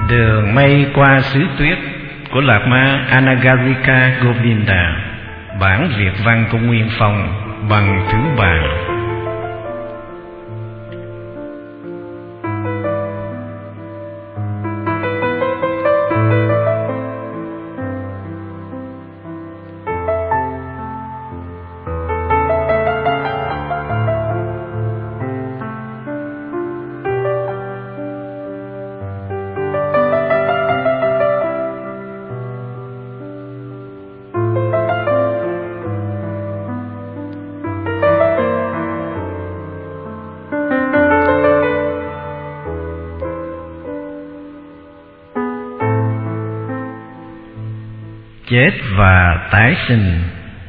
Đường mây qua xứ tuyết của Lạc Ma Anagarika Govinda, bản Việt văn của Nguyên Phong, bằng thứ ba. Chết và tái sinh.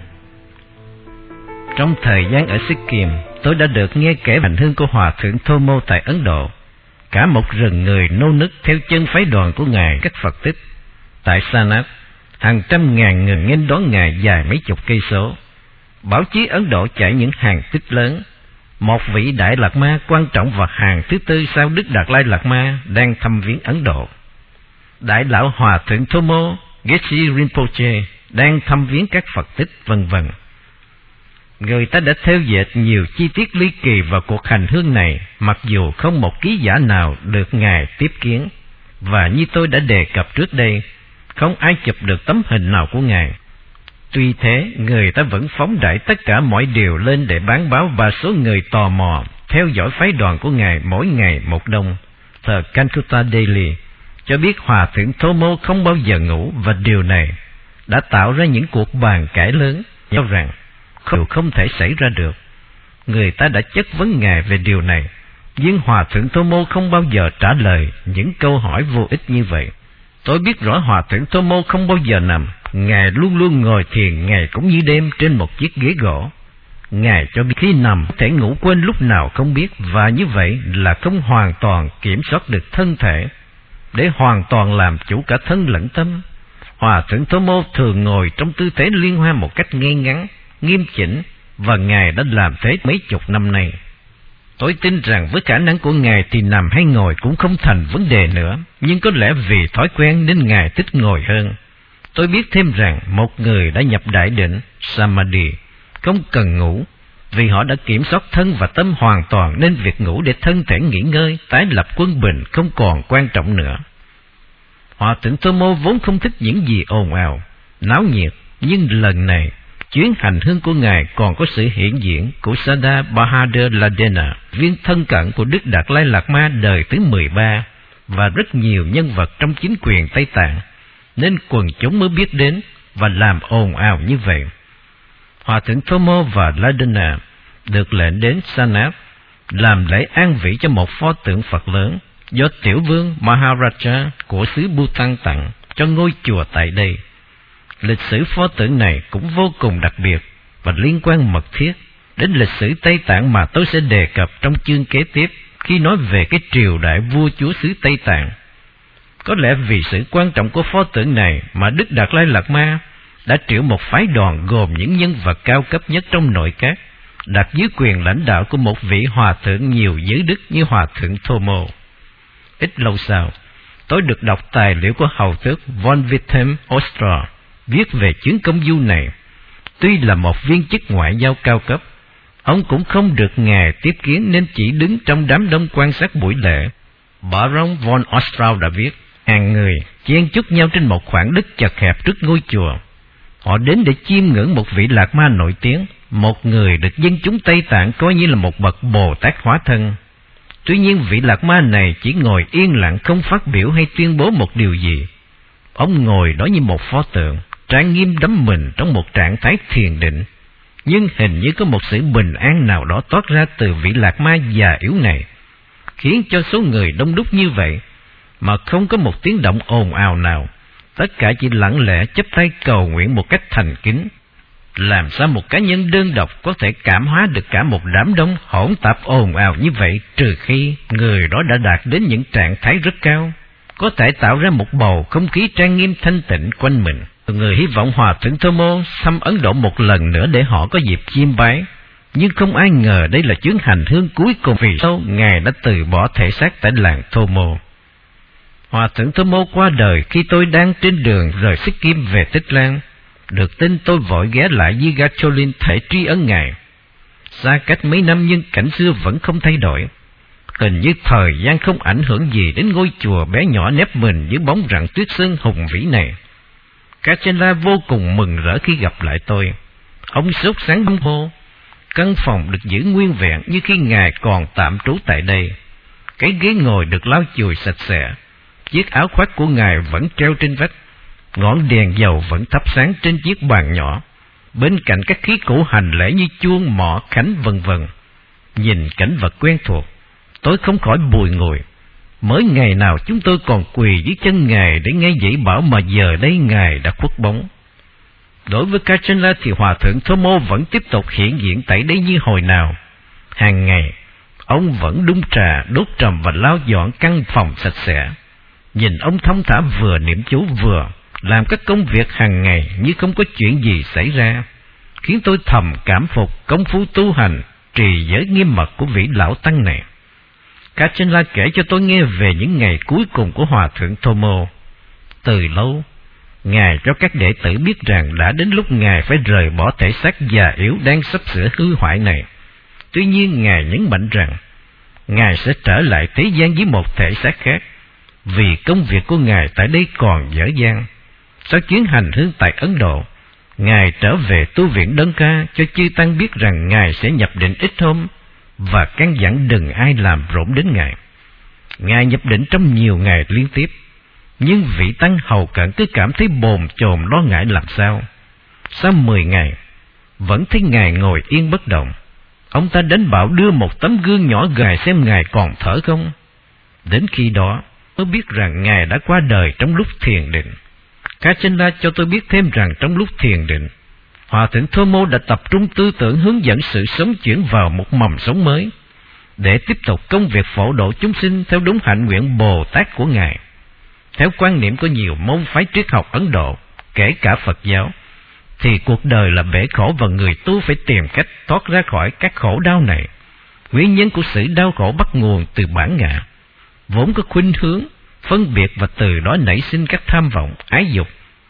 Trong thời gian ở Sikkim, tôi đã được nghe kể hành hương của Hòa thượng Thomo tại Ấn Độ. Cả một rừng người nô nức theo chân phái đoàn của Ngài các Phật tích. Tại Sanat, hàng trăm ngàn người nghênh đón Ngài dài mấy chục cây số. Báo chí Ấn Độ chạy những hàng tích lớn. Một vị Đại Lạt Ma quan trọng và hàng thứ tư sau Đức Đạt Lai Lạt Ma đang thăm viếng Ấn Độ. Đại lão Hòa thượng Thomo Geshe Rinpoche đang thăm viếng các Phật tích, vân vân. Người ta đã theo dệt nhiều chi tiết ly kỳ vào cuộc hành hương này, mặc dù không một ký giả nào được Ngài tiếp kiến, và như tôi đã đề cập trước đây, không ai chụp được tấm hình nào của Ngài. Tuy thế, người ta vẫn phóng đại tất cả mọi điều lên để bán báo, và số người tò mò theo dõi phái đoàn của Ngài mỗi ngày một đông. Tờ Calcutta Daily cho biết Hòa thượng Thomo không bao giờ ngủ, và điều này đã tạo ra những cuộc bàn cãi lớn nhau rằng không thể xảy ra được. Người ta đã chất vấn Ngài về điều này, nhưng Hòa thượng Thomo không bao giờ trả lời những câu hỏi vô ích như vậy. Tôi biết rõ Hòa thượng Thomo không bao giờ nằm, Ngài luôn luôn ngồi thiền ngày cũng như đêm trên một chiếc ghế gỗ. Ngài cho biết khi nằm có thể ngủ quên lúc nào không biết, và như vậy là không hoàn toàn kiểm soát được thân thể, để hoàn toàn làm chủ cả thân lẫn tâm. Hòa thượng Thomo thường ngồi trong tư thế liên hoa một cách ngay ngắn, nghiêm chỉnh, và Ngài đã làm thế mấy chục năm nay. Tôi tin rằng với khả năng của Ngài thì nằm hay ngồi cũng không thành vấn đề nữa, nhưng có lẽ vì thói quen nên Ngài thích ngồi hơn. Tôi biết thêm rằng một người đã nhập đại định Samadhi không cần ngủ, vì họ đã kiểm soát thân và tâm hoàn toàn, nên việc ngủ để thân thể nghỉ ngơi, tái lập quân bình không còn quan trọng nữa. Hòa thượng Thomo vốn không thích những gì ồn ào, náo nhiệt, nhưng lần này, chuyến hành hương của Ngài còn có sự hiện diện của Sada Bahadur Ladena, viên thân cận của Đức Đạt Lai Lạt Ma đời thứ 13, và rất nhiều nhân vật trong chính quyền Tây Tạng, nên quần chúng mới biết đến và làm ồn ào như vậy. Hòa thượng Thomo và Ladena được lệnh đến Sanat làm lễ an vị cho một pho tượng Phật lớn do tiểu vương Maharaja của xứ Bhutan tặng cho ngôi chùa tại đây. Lịch sử pho tượng này cũng vô cùng đặc biệt và liên quan mật thiết đến lịch sử Tây Tạng mà tôi sẽ đề cập trong chương kế tiếp khi nói về cái triều đại vua chúa xứ Tây Tạng. Có lẽ vì sự quan trọng của pho tượng này mà Đức Đạt Lai Lạt Ma đã triệu một phái đoàn gồm những nhân vật cao cấp nhất trong nội các, đặt dưới quyền lãnh đạo của một vị hòa thượng nhiều giới đức như Hòa thượng Thomo. Ít lâu sau, tôi được đọc tài liệu của hầu tước von Wittem Ostra viết về chuyến công du này. Tuy là một viên chức ngoại giao cao cấp, ông cũng không được Ngài tiếp kiến nên chỉ đứng trong đám đông quan sát buổi lễ. Baron von Ostrau đã viết, hàng người chen chúc nhau trên một khoảng đất chật hẹp trước ngôi chùa. Họ đến để chiêm ngưỡng một vị Lạt Ma nổi tiếng, một người được dân chúng Tây Tạng coi như là một bậc Bồ Tát hóa thân. Tuy nhiên vị Lạt Ma này chỉ ngồi yên lặng, không phát biểu hay tuyên bố một điều gì. Ông ngồi đó như một pho tượng, trang nghiêm đắm mình trong một trạng thái thiền định. Nhưng hình như có một sự bình an nào đó toát ra từ vị Lạt Ma già yếu này, khiến cho số người đông đúc như vậy mà không có một tiếng động ồn ào nào. Tất cả chỉ lặng lẽ chắp tay cầu nguyện một cách thành kính. Làm sao một cá nhân đơn độc có thể cảm hóa được cả một đám đông hỗn tạp ồn ào như vậy, trừ khi người đó đã đạt đến những trạng thái rất cao, có thể tạo ra một bầu không khí trang nghiêm thanh tịnh quanh mình. Người hy vọng Hòa thượng Thomo thăm Ấn Độ một lần nữa để họ có dịp chiêm bái, nhưng không ai ngờ đây là chuyến hành hương cuối cùng, vì sao Ngài đã từ bỏ thể xác tại làng Thomo. Hòa thượng Thô Mô qua đời khi tôi đang trên đường rời Sikkim về Tích Lan. Được tin tôi vội ghé lại Yigacholin thể tri ân Ngài. Xa cách mấy năm nhưng cảnh xưa vẫn không thay đổi. Hình như thời gian không ảnh hưởng gì đến ngôi chùa bé nhỏ nép mình dưới bóng rặng tuyết sơn hùng vĩ này. Kachenla vô cùng mừng rỡ khi gặp lại tôi. Ông sốt sáng bấm hô. Căn phòng được giữ nguyên vẹn như khi Ngài còn tạm trú tại đây. Cái ghế ngồi được lau chùi sạch sẽ. Chiếc áo khoác của Ngài vẫn treo trên vách. Ngọn đèn dầu vẫn thắp sáng trên chiếc bàn nhỏ. Bên cạnh các khí cụ hành lễ như chuông, mõ, khánh vân vân. Nhìn cảnh vật quen thuộc, tôi không khỏi bùi ngùi. Mới ngày nào chúng tôi còn quỳ dưới chân Ngài để nghe dạy bảo, mà giờ đây Ngài đã khuất bóng. Đối với Kachenla thì Hòa thượng Thô Mô vẫn tiếp tục hiện diện tại đây như hồi nào. Hàng ngày, ông vẫn đun trà, đốt trầm và lau dọn căn phòng sạch sẽ. Nhìn ông thông thả vừa niệm chú vừa làm các công việc hàng ngày như không có chuyện gì xảy ra, khiến tôi thầm cảm phục công phu tu hành trì giới nghiêm mật của vị lão tăng này. Kachenla kể cho tôi nghe về những ngày cuối cùng của Hòa thượng Thô Mô. Từ lâu, Ngài cho các đệ tử biết rằng đã đến lúc Ngài phải rời bỏ thể xác già yếu đang sắp sửa hư hoại này. Tuy nhiên, Ngài nhấn mạnh rằng Ngài sẽ trở lại thế gian với một thể xác khác, vì công việc của Ngài tại đây còn dở dang. Sau chuyến hành hương tại Ấn Độ, Ngài trở về tu viện Đơn Ca cho chư tăng biết rằng Ngài sẽ nhập định ít hôm, và căn dặn đừng ai làm rộn đến Ngài. Ngài nhập định trong nhiều ngày liên tiếp, nhưng vị tăng hầu cận cứ cảm thấy bồn chồn lo ngại làm sao. Sau 10 ngày, vẫn thấy Ngài ngồi yên bất động. Ông ta đến bảo đưa một tấm gương nhỏ gài xem Ngài còn thở không. Đến khi đó mới biết rằng Ngài đã qua đời trong lúc thiền định. Kachenla cho tôi biết thêm rằng trong lúc thiền định, Hòa thượng Thô Mô đã tập trung tư tưởng hướng dẫn sự sống chuyển vào một mầm sống mới, để tiếp tục công việc phổ độ chúng sinh theo đúng hạnh nguyện Bồ Tát của Ngài. Theo quan niệm của nhiều môn phái triết học Ấn Độ, kể cả Phật giáo, thì cuộc đời là bể khổ và người tu phải tìm cách thoát ra khỏi các khổ đau này. Nguyên nhân của sự đau khổ bắt nguồn từ bản ngã, vốn có khuynh hướng phân biệt, và từ đó nảy sinh các tham vọng, ái dục.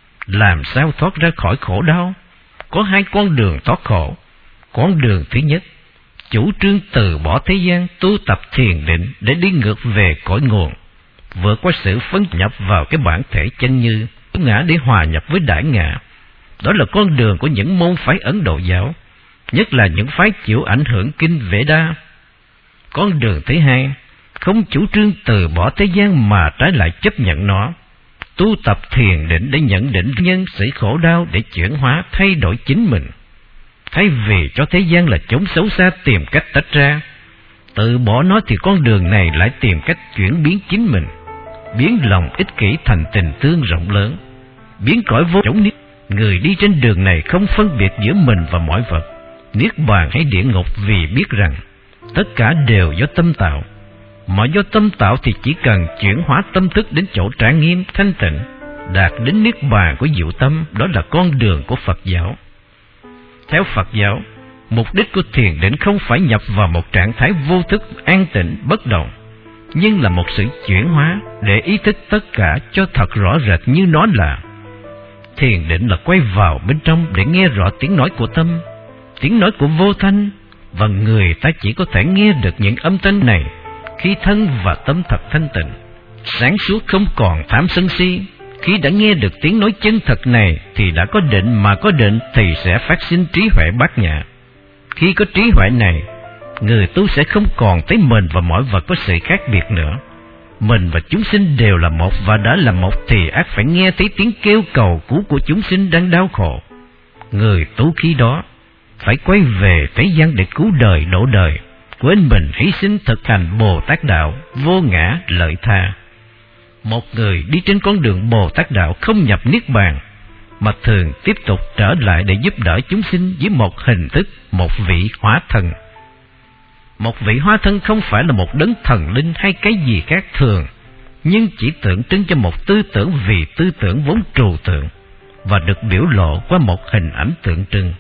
Làm sao thoát ra khỏi khổ đau? Có hai con đường thoát khổ. Con đường thứ nhất, chủ trương từ bỏ thế gian, tu tập thiền định để đi ngược về cõi nguồn, vượt qua sự phân nhập vào cái bản thể chân như ngã để hòa nhập với đại ngã. Đó là con đường của những môn phái Ấn Độ giáo, nhất là những phái chịu ảnh hưởng kinh Veda. Con đường thứ hai, không chủ trương từ bỏ thế gian mà trái lại chấp nhận nó, tu tập thiền định để nhận định nhân sự khổ đau, để chuyển hóa thay đổi chính mình. Thay vì cho thế gian là chốn xấu xa tìm cách tách ra, từ bỏ nó, thì con đường này lại tìm cách chuyển biến chính mình, biến lòng ích kỷ thành tình thương rộng lớn, biến cõi vô chốn niết. Người đi trên đường này không phân biệt giữa mình và mọi vật, niết bàn hay địa ngục, vì biết rằng tất cả đều do tâm tạo. Mà do tâm tạo thì chỉ cần chuyển hóa tâm thức đến chỗ trang nghiêm thanh tịnh, đạt đến niết bàn của diệu tâm. Đó là con đường của Phật giáo. Theo Phật giáo, mục đích của thiền định không phải nhập vào một trạng thái vô thức an tịnh bất động, nhưng là một sự chuyển hóa để ý thức tất cả cho thật rõ rệt như nó là. Thiền định là quay vào bên trong để nghe rõ tiếng nói của tâm, tiếng nói của vô thanh, và người ta chỉ có thể nghe được những âm thanh này khi thân và tâm thật thanh tịnh, sáng suốt, không còn tham sân si. Khi đã nghe được tiếng nói chân thật này thì đã có định, mà có định thì sẽ phát sinh trí huệ bát nhã. Khi có trí huệ này, người tu sẽ không còn thấy mình và mọi vật có sự khác biệt nữa. Mình và chúng sinh đều là một, và đã là một thì ắt phải nghe thấy tiếng kêu cầu cứu của chúng sinh đang đau khổ. Người tu khi đó phải quay về thế gian để cứu đời độ đời, quên mình hy sinh thực hành Bồ Tát đạo vô ngã lợi tha. Một người đi trên con đường Bồ Tát đạo không nhập niết bàn, mà thường tiếp tục trở lại để giúp đỡ chúng sinh với một hình thức, một vị hóa thân. Một vị hóa thân không phải là một đấng thần linh hay cái gì khác thường, nhưng chỉ tượng trưng cho một tư tưởng, vì tư tưởng vốn trừu tượng và được biểu lộ qua một hình ảnh tượng trưng.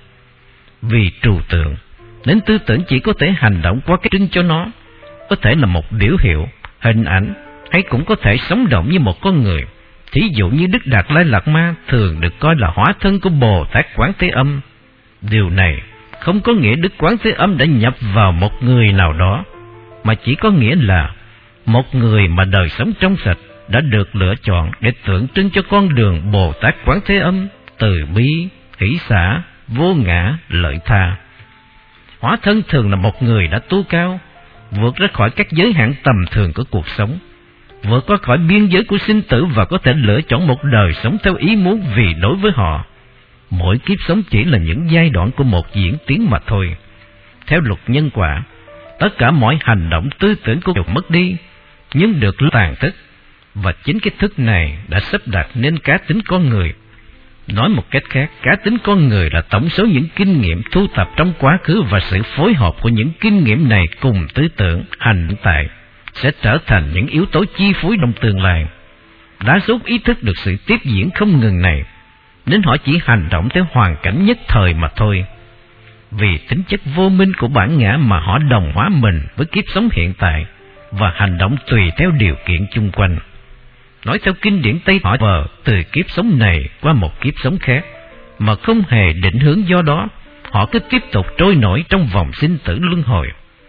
Vì trừu tượng nên tư tưởng chỉ có thể hành động qua cái trưng cho nó, có thể là một biểu hiệu, hình ảnh, hay cũng có thể sống động như một con người. Thí dụ như Đức Đạt Lai Lạt Ma thường được coi là hóa thân của Bồ Tát Quán Thế Âm. Điều này không có nghĩa Đức Quán Thế Âm đã nhập vào một người nào đó, mà chỉ có nghĩa là một người mà đời sống trong sạch đã được lựa chọn để tượng trưng cho con đường Bồ Tát Quán Thế Âm, từ bi, hỷ xả, vô ngã, lợi tha. Hóa thân thường là một người đã tu cao, vượt ra khỏi các giới hạn tầm thường của cuộc sống, vượt qua khỏi biên giới của sinh tử và có thể lựa chọn một đời sống theo ý muốn, vì đối với họ, mỗi kiếp sống chỉ là những giai đoạn của một diễn tiến mà thôi. Theo luật nhân quả, tất cả mọi hành động tư tưởng của đều mất đi, nhưng được tàn thức, và chính cái thức này đã sắp đặt nên cá tính con người. Nói một cách khác, cá tính con người là tổng số những kinh nghiệm thu thập trong quá khứ và sự phối hợp của những kinh nghiệm này cùng tư tưởng, hành tại sẽ trở thành những yếu tố chi phối trong tương lai. Đa số ý thức được sự tiếp diễn không ngừng này, nên họ chỉ hành động theo hoàn cảnh nhất thời mà thôi. Vì tính chất vô minh của bản ngã mà họ đồng hóa mình với kiếp sống hiện tại và hành động tùy theo điều kiện chung quanh. Nói theo kinh điển Tây, họ vờ từ kiếp sống này qua một kiếp sống khác mà không hề định hướng, do đó họ cứ tiếp tục trôi nổi trong vòng sinh tử luân hồi.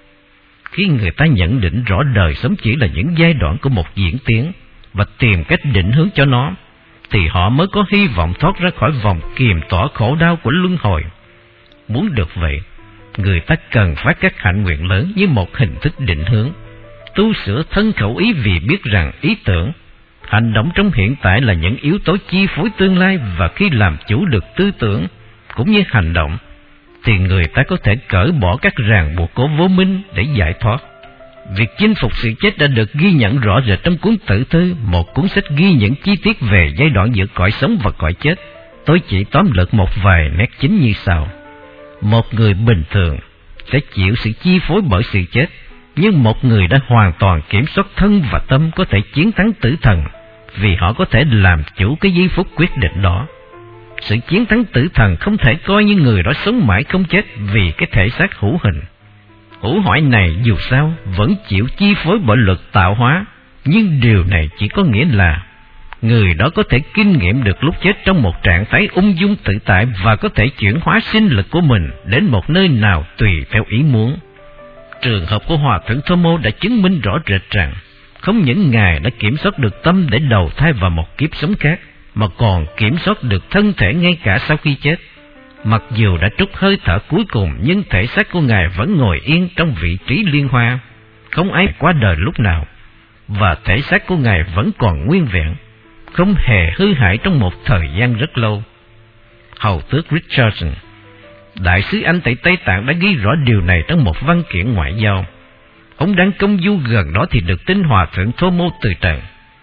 Khi người ta nhận định rõ đời sống chỉ là những giai đoạn của một diễn tiến và tìm cách định hướng cho nó, thì họ mới có hy vọng thoát ra khỏi vòng kiềm tỏa khổ đau của luân hồi. Muốn được vậy, người ta cần phát các hạnh nguyện lớn như một hình thức định hướng, tu sửa thân khẩu ý, vì biết rằng ý tưởng, hành động trong hiện tại là những yếu tố chi phối tương lai, và khi làm chủ được tư tưởng cũng như hành động, thì người ta có thể cởi bỏ các ràng buộc của vô minh để giải thoát. Việc chinh phục sự chết đã được ghi nhận rõ rệt trong cuốn Tử Thư, một cuốn sách ghi những chi tiết về giai đoạn giữa cõi sống và cõi chết. Tôi chỉ tóm lược một vài nét chính như sau. Một người bình thường sẽ chịu sự chi phối bởi sự chết, nhưng một người đã hoàn toàn kiểm soát thân và tâm có thể chiến thắng tử thần, vì họ có thể làm chủ cái giây phút quyết định đó. Sự chiến thắng tử thần không thể coi như người đó sống mãi không chết vì cái thể xác hữu hình. Hữu hoại này dù sao vẫn chịu chi phối bởi luật tạo hóa, nhưng điều này chỉ có nghĩa là người đó có thể kinh nghiệm được lúc chết trong một trạng thái ung dung tự tại và có thể chuyển hóa sinh lực của mình đến một nơi nào tùy theo ý muốn. Trường hợp của Hòa Thượng Thomo đã chứng minh rõ rệt rằng không những Ngài đã kiểm soát được tâm để đầu thai vào một kiếp sống khác, mà còn kiểm soát được thân thể ngay cả sau khi chết. Mặc dù đã trút hơi thở cuối cùng, nhưng thể xác của Ngài vẫn ngồi yên trong vị trí liên hoa, không ai qua đời lúc nào, và thể xác của Ngài vẫn còn nguyên vẹn, không hề hư hại trong một thời gian rất lâu. Hầu tước Richardson, đại sứ Anh tại Tây Tạng, đã ghi rõ điều này trong một văn kiện ngoại giao. Ông đang công du gần đó thì được tin Hòa Thượng Thomo từ trần.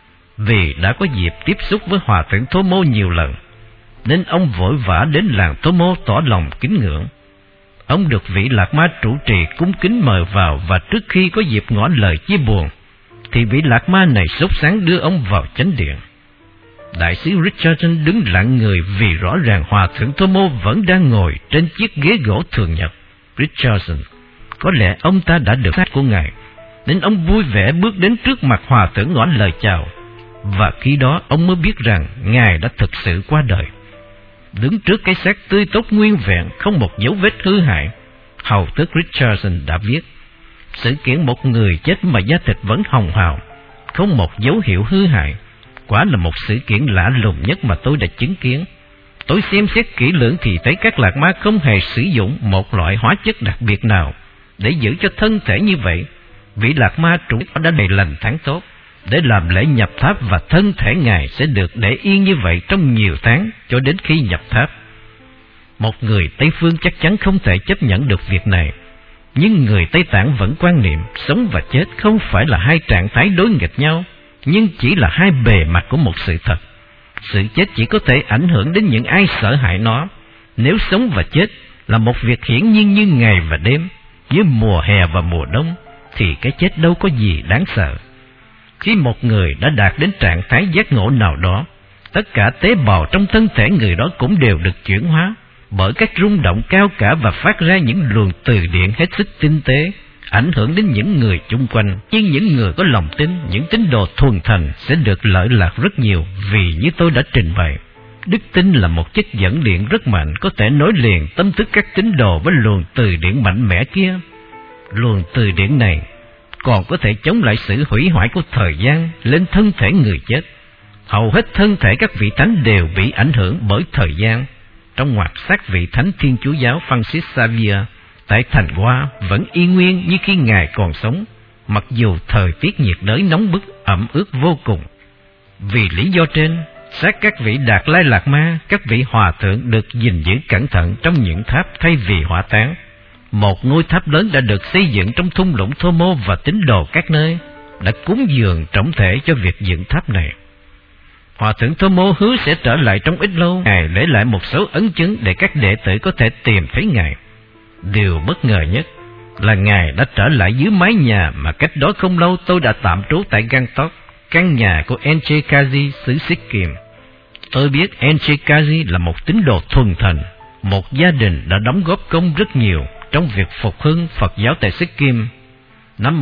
Vì đã có dịp tiếp xúc với Hòa Thượng Thomo nhiều lần, nên ông vội vã đến làng Thomo tỏ lòng kính ngưỡng. Ông được vị Lạc Ma trụ trì cung kính mời vào, và trước khi có dịp ngỏ lời chia buồn, thì vị Lạc Ma này sốt sắng đưa ông vào chánh điện. Đại sứ Richardson đứng lặng người vì rõ ràng Hòa Thượng Thomo vẫn đang ngồi trên chiếc ghế gỗ thường nhật. Richardson, có lẽ ông ta đã được xác của Ngài, nên ông vui vẻ bước đến trước mặt Hòa Thượng ngỏ lời chào, và khi đó ông mới biết rằng Ngài đã thực sự qua đời. Đứng trước cái xác tươi tốt nguyên vẹn, không một dấu vết hư hại, hầu tước Richardson đã viết: sự kiện một người chết mà da thịt vẫn hồng hào, không một dấu hiệu hư hại, quả là một sự kiện lạ lùng nhất mà tôi đã chứng kiến. Tôi xem xét kỹ lưỡng thì thấy các Lạc Ma không hề sử dụng một loại hóa chất đặc biệt nào để giữ cho thân thể như vậy. Vị Lạc Ma trụ đã đầy lành tháng tốt để làm lễ nhập tháp, và thân thể Ngài sẽ được để yên như vậy trong nhiều tháng cho đến khi nhập tháp. Một người Tây Phương chắc chắn không thể chấp nhận được việc này, nhưng người Tây Tạng vẫn quan niệm sống và chết không phải là hai trạng thái đối nghịch nhau, nhưng chỉ là hai bề mặt của một sự thật. Sự chết chỉ có thể ảnh hưởng đến những ai sợ hãi nó. Nếu sống và chết là một việc hiển nhiên như ngày và đêm, như mùa hè và mùa đông, thì cái chết đâu có gì đáng sợ. Khi một người đã đạt đến trạng thái giác ngộ nào đó, tất cả tế bào trong thân thể người đó cũng đều được chuyển hóa bởi các rung động cao cả và phát ra những luồng từ điện hết sức tinh tế, ảnh hưởng đến những người chung quanh. Nhưng những người có lòng tin, những tín đồ thuần thành sẽ được lợi lạc rất nhiều, vì như tôi đã trình bày, đức tin là một chất dẫn điện rất mạnh, có thể nối liền tâm thức các tín đồ với luồng từ điển mạnh mẽ kia. Luồng từ điển này còn có thể chống lại sự hủy hoại của thời gian lên thân thể người chết. Hầu hết thân thể các vị thánh đều bị ảnh hưởng bởi thời gian. Trong ngoặt xác vị thánh Thiên Chúa giáo Francis Xavier tại thành Hoa vẫn y nguyên như khi Ngài còn sống, mặc dù thời tiết nhiệt đới nóng bức ẩm ướt vô cùng. Vì lý do trên, xác các vị Đạt Lai Lạt Ma, các vị hòa thượng được gìn giữ cẩn thận trong những tháp thay vì hỏa táng. Một ngôi tháp lớn đã được xây dựng trong thung lũng Thô Mô, và tín đồ các nơi đã cúng dường trọng thể cho việc dựng tháp này. Hòa thượng Thô Mô hứa sẽ trở lại trong ít lâu. Ngài để lại một số ấn chứng để các đệ tử có thể tìm thấy Ngài. Điều bất ngờ nhất là Ngài đã trở lại dưới mái nhà mà cách đó không lâu tôi đã tạm trú tại Gangtok, căn nhà của Enche Kaji xứ Sikkim. Tôi biết Enche Kaji là một tín đồ thuần thành, một gia đình đã đóng góp công rất nhiều trong việc phục hưng Phật giáo tại Sikkim. Năm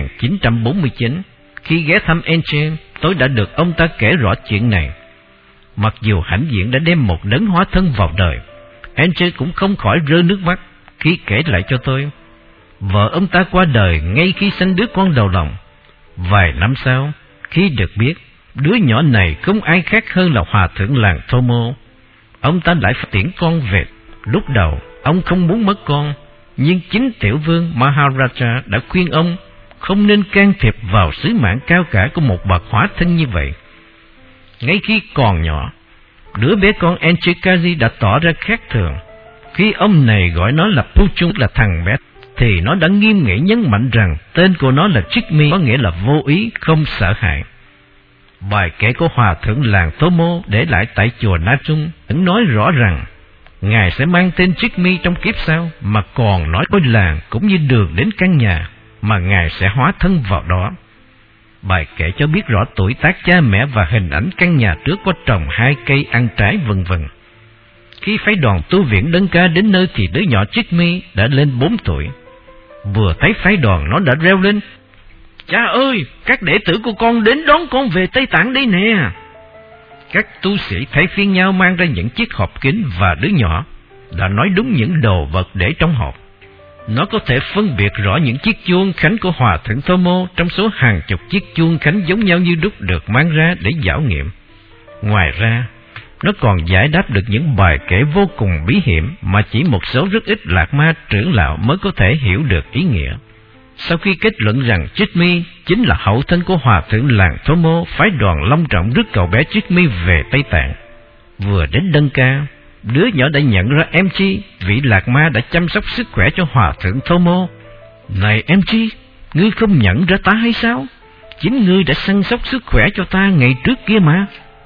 1949, khi ghé thăm Enche, tôi đã được ông ta kể rõ chuyện này. Mặc dù hãnh diện đã đem một đấng hóa thân vào đời, Enche cũng không khỏi rơi nước mắt khi kể lại cho tôi. Vợ ông ta qua đời ngay khi sinh đứa con đầu lòng. Vài năm sau, khi được biết đứa nhỏ này không ai khác hơn là hòa thượng làng Thô Mô, ông ta lại tiễn con về. Lúc đầu ông không muốn mất con, nhưng chính tiểu vương Maharaja đã khuyên ông không nên can thiệp vào sứ mạng cao cả của một bậc hóa thân như vậy. Ngay khi còn nhỏ, đứa bé con Enche Kaji đã tỏ ra khác thường. Khi ông này gọi nó là Puchung, là thằng bé, thì nó đã nghiêm nghị nhấn mạnh rằng tên của nó là Chikmi, có nghĩa là vô ý, không sợ hãi. Bài kể của hòa thượng làng Thô Mô để lại tại chùa Na Trung vẫn nói rõ rằng Ngài sẽ mang tên Chikmi trong kiếp sau, mà còn nói với làng cũng như đường đến căn nhà mà Ngài sẽ hóa thân vào đó. Bài kể cho biết rõ tuổi tác cha mẹ và hình ảnh căn nhà trước có trồng 2 cây ăn trái vân vân. Khi phái đoàn tu viện Đân Ca đến nơi thì đứa nhỏ Chikmi đã lên 4 tuổi. Vừa thấy phái đoàn, nó đã reo lên: "Cha ơi, các đệ tử của con đến đón con về Tây Tạng đây nè!" Các tu sĩ thay phiên nhau mang ra những chiếc hộp kính, và đứa nhỏ đã nói đúng những đồ vật để trong hộp. Nó có thể phân biệt rõ những chiếc chuông khánh của hòa thượng Thô Mô trong số hàng chục chiếc chuông khánh giống nhau như đúc được mang ra để khảo nghiệm. Ngoài ra, nó còn giải đáp được những bài kể vô cùng bí hiểm mà chỉ một số rất ít lạc ma trưởng lão mới có thể hiểu được ý nghĩa. Sau khi kết luận rằng Chikmi chính là hậu thân của hòa thượng làng Thô Mô, phái đoàn long trọng rước cậu bé Chikmi về Tây Tạng. Vừa đến Đân Ca, đứa nhỏ đã nhận ra em Chi, vị lạc ma đã chăm sóc sức khỏe cho hòa thượng Thô Mô. "Này em Chi, ngươi không nhận ra ta hay sao? Chính ngươi đã săn sóc sức khỏe cho ta ngày trước kia mà."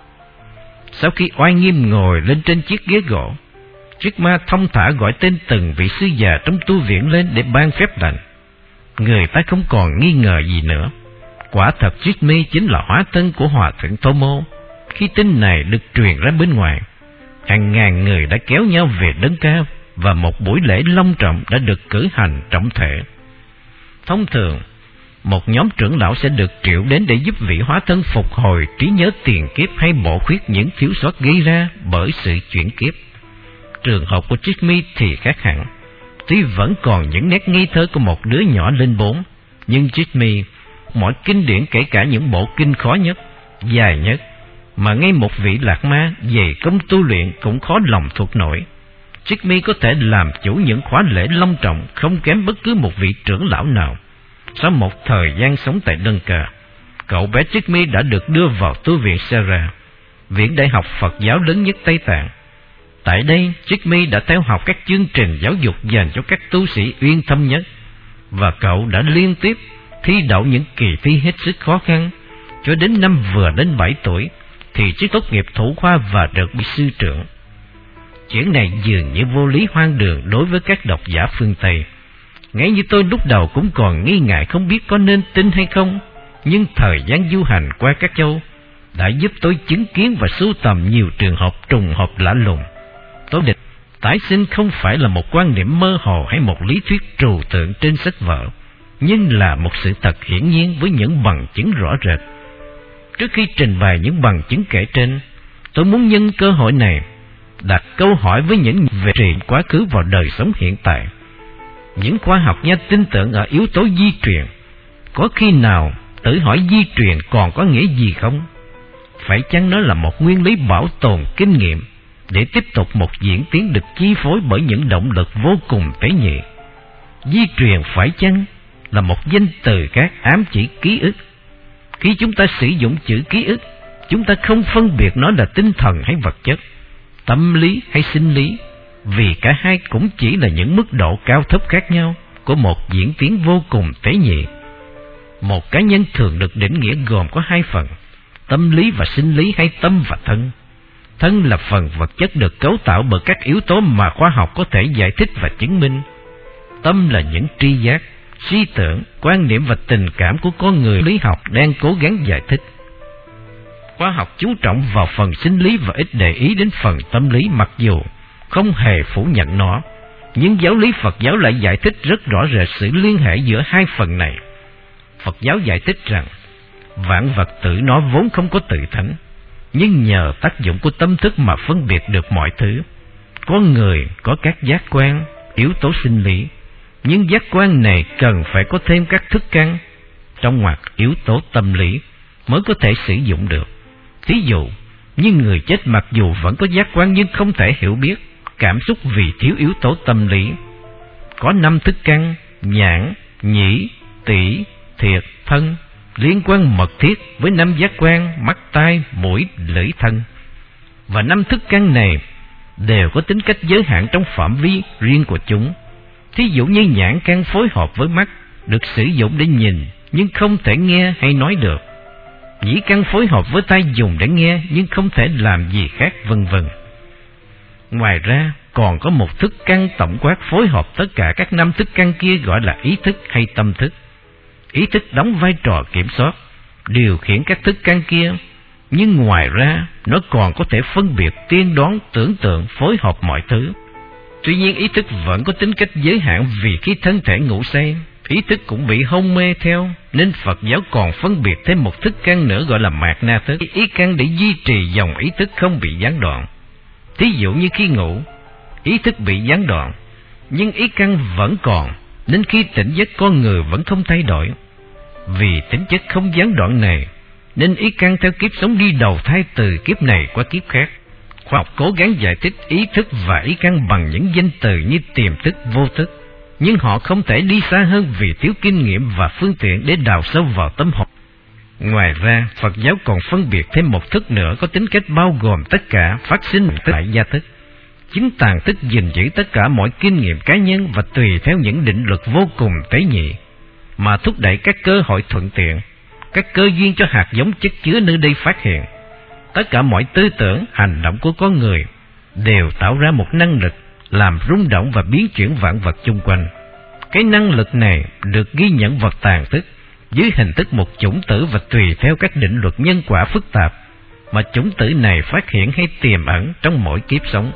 Sau khi oai nghiêm ngồi lên trên chiếc ghế gỗ, Triết Ma thông thả gọi tên từng vị sư già trong tu viện lên để ban phép lành. Người ta không còn nghi ngờ gì nữa. Quả thật Chikmi chính là hóa thân của hòa thượng Thô Mô. Khi tin này được truyền ra bên ngoài, hàng ngàn người đã kéo nhau về Đân Ca, và một buổi lễ long trọng đã được cử hành trọng thể. Thông thường, một nhóm trưởng lão sẽ được triệu đến để giúp vị hóa thân phục hồi trí nhớ tiền kiếp hay bổ khuyết những thiếu sót gây ra bởi sự chuyển kiếp. Trường hợp của Chikmi thì khác hẳn. Tuy vẫn còn những nét ngây thơ của một đứa nhỏ lên 4, nhưng Chikmi, mọi kinh điển kể cả những bộ kinh khó nhất, dài nhất, mà ngay một vị lạc ma dày công tu luyện cũng khó lòng thuộc nổi. Chikmi có thể làm chủ những khóa lễ long trọng không kém bất cứ một vị trưởng lão nào. Sau một thời gian sống tại Đân Ca, cậu bé Chikmi đã được đưa vào tu viện Sera, viện đại học Phật giáo lớn nhất Tây Tạng. Tại đây, Chikmi đã theo học các chương trình giáo dục dành cho các tu sĩ uyên thâm nhất, và cậu đã liên tiếp thi đậu những kỳ thi hết sức khó khăn. Cho đến năm vừa đến 7 tuổi thì chức tốt nghiệp thủ khoa và được bị sư trưởng. Chuyện này dường như vô lý hoang đường đối với các độc giả phương Tây. Ngay như tôi lúc đầu cũng còn nghi ngại không biết có nên tin hay không, nhưng thời gian du hành qua các châu đã giúp tôi chứng kiến và sưu tầm nhiều trường hợp trùng hợp lạ lùng. Tôi định tái sinh không phải là một quan niệm mơ hồ hay một lý thuyết trừu tượng trên sách vở, nhưng là một sự thật hiển nhiên với những bằng chứng rõ rệt. Trước khi trình bày những bằng chứng kể trên, tôi muốn nhân cơ hội này đặt câu hỏi với những về trị quá khứ vào đời sống hiện tại. Những khoa học gia tin tưởng ở yếu tố di truyền. Có khi nào tự hỏi di truyền còn có nghĩa gì không? Phải chăng nó là một nguyên lý bảo tồn kinh nghiệm để tiếp tục một diễn tiến được chi phối bởi những động lực vô cùng tế nhị? Di truyền phải chăng là một danh từ khác ám chỉ ký ức? Khi chúng ta sử dụng chữ ký ức, chúng ta không phân biệt nó là tinh thần hay vật chất, tâm lý hay sinh lý, vì cả hai cũng chỉ là những mức độ cao thấp khác nhau của một diễn tiến vô cùng tế nhị. Một cá nhân thường được định nghĩa gồm có hai phần, tâm lý và sinh lý hay tâm và thân. Thân là phần vật chất được cấu tạo bởi các yếu tố mà khoa học có thể giải thích và chứng minh. Tâm là những tri giác, suy tưởng, quan niệm và tình cảm của con người lý học đang cố gắng giải thích. Khoa học chú trọng vào phần sinh lý và ít để ý đến phần tâm lý, mặc dù không hề phủ nhận nó. Nhưng giáo lý Phật giáo lại giải thích rất rõ rệt sự liên hệ giữa hai phần này. Phật giáo giải thích rằng vạn vật tự nó vốn không có tự tánh, nhưng nhờ tác dụng của tâm thức mà phân biệt được mọi thứ. Con người có các giác quan, yếu tố sinh lý, nhưng giác quan này cần phải có thêm các thức căn, trong ngoặc yếu tố tâm lý, mới có thể sử dụng được. Thí dụ, như người chết mặc dù vẫn có giác quan nhưng không thể hiểu biết, cảm xúc vì thiếu yếu tố tâm lý. Có 5 thức căn: nhãn, nhĩ, tỷ, thiệt, thân, liên quan mật thiết với 5 giác quan: mắt, tai, mũi, lưỡi, thân. Và 5 thức căn này đều có tính cách giới hạn trong phạm vi riêng của chúng. Thí dụ như nhãn căn phối hợp với mắt, được sử dụng để nhìn nhưng không thể nghe hay nói được. Nhĩ căn phối hợp với tai dùng để nghe nhưng không thể làm gì khác, vân vân. Ngoài ra, còn có một thức căn tổng quát phối hợp tất cả các 5 thức căn kia, gọi là ý thức hay tâm thức. Ý thức đóng vai trò kiểm soát, điều khiển các thức căn kia, nhưng ngoài ra nó còn có thể phân biệt, tiên đoán, tưởng tượng, phối hợp mọi thứ. Tuy nhiên ý thức vẫn có tính cách giới hạn, vì khi thân thể ngủ say, ý thức cũng bị hôn mê theo, nên Phật giáo còn phân biệt thêm một thức căn nữa gọi là mạt na thức, ý căn để duy trì dòng ý thức không bị gián đoạn. Thí dụ như khi ngủ, ý thức bị gián đoạn, nhưng ý căn vẫn còn, nên khi tỉnh giấc con người vẫn không thay đổi. Vì tính chất không gián đoạn này, nên ý căn theo kiếp sống đi đầu thai từ kiếp này qua kiếp khác. Khoa học cố gắng giải thích ý thức và ý căn bằng những danh từ như tiềm thức, vô thức, nhưng họ không thể đi xa hơn vì thiếu kinh nghiệm và phương tiện để đào sâu vào tâm hồn. Ngoài ra, Phật giáo còn phân biệt thêm một thức nữa có tính cách bao gồm tất cả, phát sinh tại gia thức. Chính tàng thức gìn giữ tất cả mọi kinh nghiệm cá nhân và tùy theo những định luật vô cùng tế nhị mà thúc đẩy các cơ hội thuận tiện, các cơ duyên cho hạt giống chất chứa nơi đây phát hiện. Tất cả mọi tư tưởng, hành động của con người đều tạo ra một năng lực làm rung động và biến chuyển vạn vật chung quanh. Cái năng lực này được ghi nhận vào tàng thức dưới hình thức một chủng tử, và tùy theo các định luật nhân quả phức tạp mà chủng tử này phát hiện hay tiềm ẩn trong mỗi kiếp sống.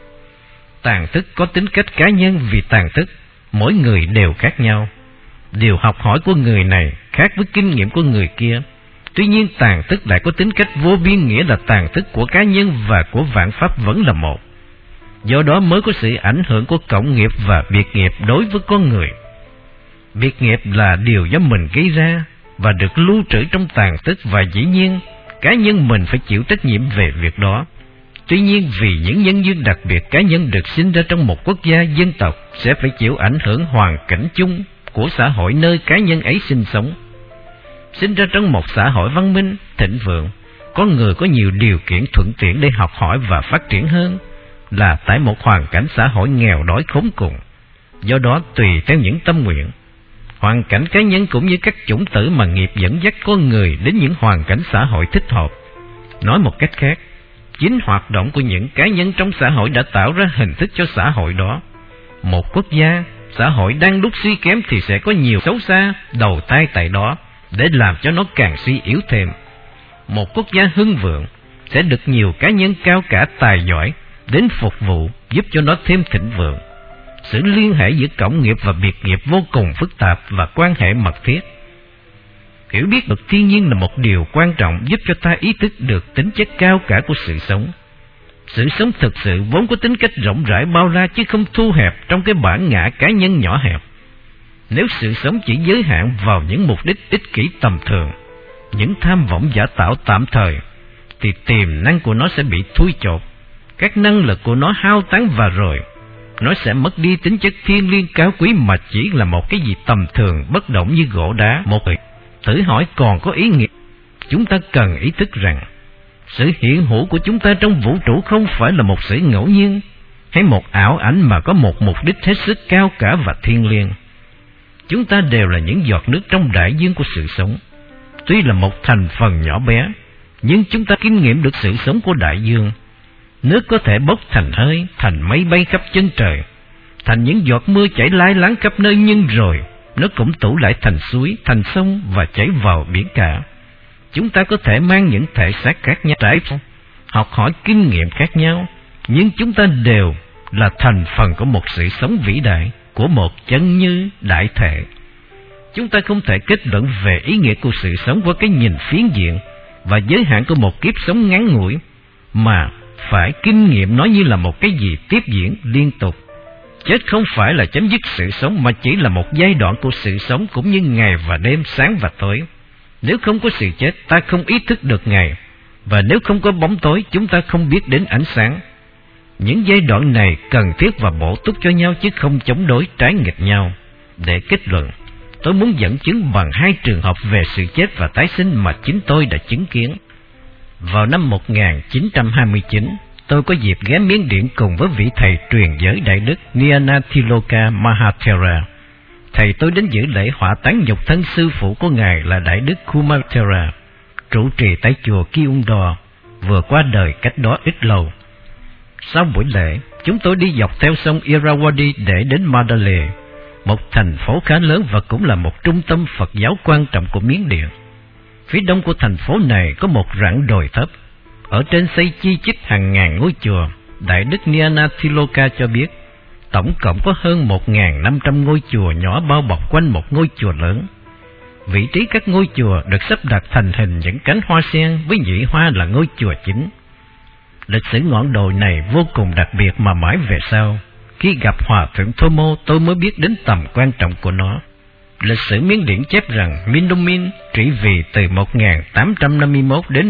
Tàng thức có tính cách cá nhân vì tàng thức mỗi người đều khác nhau. Điều học hỏi của người này khác với kinh nghiệm của người kia. Tuy nhiên tàng thức lại có tính cách vô biên, nghĩa là tàng thức của cá nhân và của vạn pháp vẫn là một. Do đó mới có sự ảnh hưởng của cộng nghiệp và biệt nghiệp đối với con người. Biệt nghiệp là điều do mình gây ra và được lưu trữ trong tàng thức, và dĩ nhiên cá nhân mình phải chịu trách nhiệm về việc đó. Tuy nhiên vì những nhân duyên đặc biệt, cá nhân được sinh ra trong một quốc gia dân tộc sẽ phải chịu ảnh hưởng hoàn cảnh chung của xã hội nơi cá nhân ấy sinh sống. Sinh ra trong một xã hội văn minh, thịnh vượng, con người có nhiều điều kiện thuận tiện để học hỏi và phát triển hơn là tại một hoàn cảnh xã hội nghèo đói khốn cùng. Do đó tùy theo những tâm nguyện, hoàn cảnh cá nhân cũng như các chủng tử mà nghiệp dẫn dắt con người đến những hoàn cảnh xã hội thích hợp. Nói một cách khác, chính hoạt động của những cá nhân trong xã hội đã tạo ra hình thức cho xã hội đó. Một quốc gia, xã hội đang lúc suy kém thì sẽ có nhiều xấu xa đầu tay tại đó để làm cho nó càng suy yếu thêm. Một quốc gia hưng vượng sẽ được nhiều cá nhân cao cả tài giỏi đến phục vụ giúp cho nó thêm thịnh vượng. Sự liên hệ giữa cộng nghiệp và biệt nghiệp vô cùng phức tạp và quan hệ mật thiết. Hiểu biết được thiên nhiên là một điều quan trọng giúp cho ta ý thức được tính chất cao cả của sự sống. Sự sống thực sự vốn có tính cách rộng rãi bao la chứ không thu hẹp trong cái bản ngã cá nhân nhỏ hẹp. Nếu sự sống chỉ giới hạn vào những mục đích ích kỷ tầm thường, những tham vọng giả tạo tạm thời, thì tiềm năng của nó sẽ bị thui chột, các năng lực của nó hao tán và rồi nó sẽ mất đi tính chất thiêng liêng cao quý mà chỉ là một cái gì tầm thường bất động như gỗ đá. Một người thử hỏi còn có ý nghĩa. Chúng ta cần ý thức rằng sự hiện hữu của chúng ta trong vũ trụ không phải là một sự ngẫu nhiên hay một ảo ảnh mà có một mục đích hết sức cao cả và thiêng liêng. Chúng ta đều là những giọt nước trong đại dương của sự sống. Tuy là một thành phần nhỏ bé, nhưng chúng ta kinh nghiệm được sự sống của đại dương. Nước có thể bốc thành hơi, thành mây bay khắp chân trời, thành những giọt mưa chảy lai láng khắp nơi, nhưng rồi nó cũng tụ lại thành suối, thành sông và chảy vào biển cả. Chúng ta có thể mang những thể xác khác nhau, trải học hỏi kinh nghiệm khác nhau, nhưng chúng ta đều là thành phần của một sự sống vĩ đại, của một chân như đại thể. Chúng ta không thể kết luận về ý nghĩa của sự sống qua cái nhìn phiến diện và giới hạn của một kiếp sống ngắn ngủi, mà phải kinh nghiệm nó như là một cái gì tiếp diễn liên tục. Chết không phải là chấm dứt sự sống, mà chỉ là một giai đoạn của sự sống, cũng như ngày và đêm, sáng và tối. Nếu không có sự chết, ta không ý thức được ngày, và nếu không có bóng tối, chúng ta không biết đến ánh sáng. Những giai đoạn này cần thiết và bổ túc cho nhau chứ không chống đối trái nghịch nhau. Để kết luận, tôi muốn dẫn chứng bằng hai trường hợp về sự chết và tái sinh mà chính tôi đã chứng kiến. Vào năm 1929, tôi có dịp ghé Miến Điện cùng với vị thầy truyền giới Đại Đức Nyanatiloka Mahathera. Thầy tôi đến dự lễ hỏa táng nhục thân sư phụ của ngài là Đại Đức Kumarthera, trụ trì tại chùa Kyungdo, vừa qua đời cách đó ít lâu. Sau buổi lễ, chúng tôi đi dọc theo sông Irrawaddy để đến Mandalay, một thành phố khá lớn và cũng là một trung tâm Phật giáo quan trọng của Miến Điện. Phía đông của thành phố này có một rặng đồi thấp, ở trên xây chi chít hàng ngàn ngôi chùa. Đại Đức Nyanatiloka cho biết, tổng cộng có hơn 1.500 ngôi chùa nhỏ bao bọc quanh một ngôi chùa lớn. Vị trí các ngôi chùa được sắp đặt thành hình những cánh hoa sen, với nhụy hoa là ngôi chùa chính. Lịch sử ngọn đồi này vô cùng đặc biệt mà mãi về sau, khi gặp Hòa Thượng Thomo, tôi mới biết đến tầm quan trọng của nó. Lịch sử Miến Điện chép rằng Mindomin trị vì từ 1851 đến